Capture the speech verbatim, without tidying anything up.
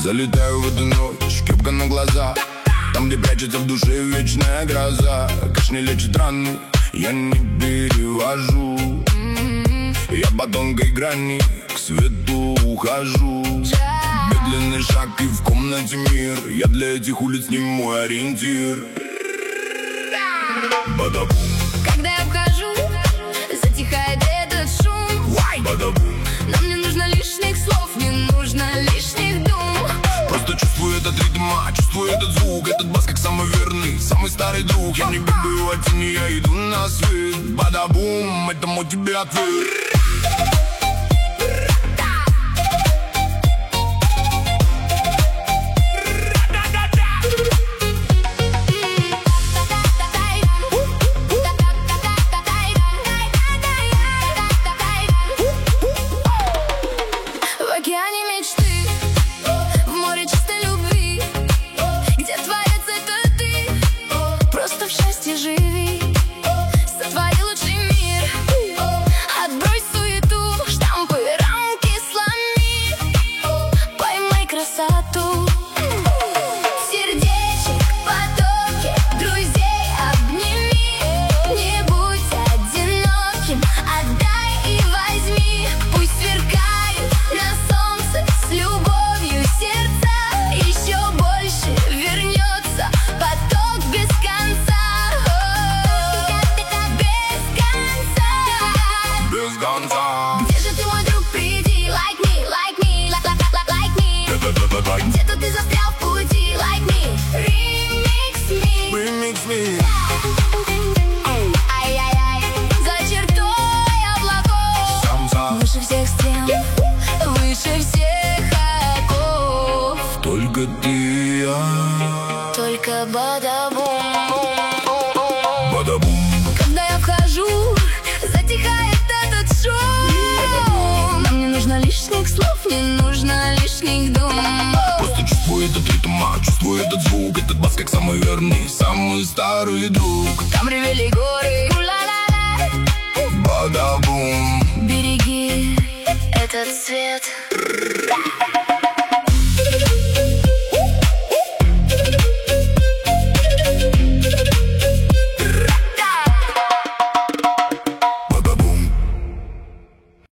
Залетаю в эту ночь, кепка на глаза, там, где прячется в душе вечная гроза. Кашни лечит раны, я не перевожу. Я по тонкой грани к свету ухожу. Медленный шаг и в комнате мир. Я для этих улиц не мой ориентир. Бадабум. Когда я вхожу, затихает этот шум. Бадабум. Нам не нужно лишних слов, не нужно лишних дум. Просто чувствую этот ритм, а чувствую этот звук. Этот бас как самый верный, самый старый друг. Я не бегаю от тени, я иду на свет. Бадабум, это мой тебе ответ. В океане мечты, в море чистой любви, где творец это ты, просто в счастье живи. Сотвори лучший мир, отбрось суету, штампы, рамки сломи, поймай красоту. Сердечек в потоке, друзей обними, не будь одиноким, отдай и возьми. Пусть сверкают на солнце с любовью сердца, еще больше вернется поток без конца. Без конца. Без конца. Где же ты, мой друг, приди, like me, like me, like, like, like, like me. Где-то ты застрял в пути, like me, remix me. Remix me. Ай-яй-яй, за чертой облаков, Сам сам. выше всех стен, выше всех оков. Только ты и я. Только бадабум. Бадабум. Когда я вхожу, затихает этот шум. Нам не нужно лишних слов, не нужно лишних дум. Просто чувствую этот ритм, а чувствую этот звук. Этот бас как самый верный, самый старый друг. Там ревели горы, у-ла-ла-ла. Бадабум. Береги этот свет.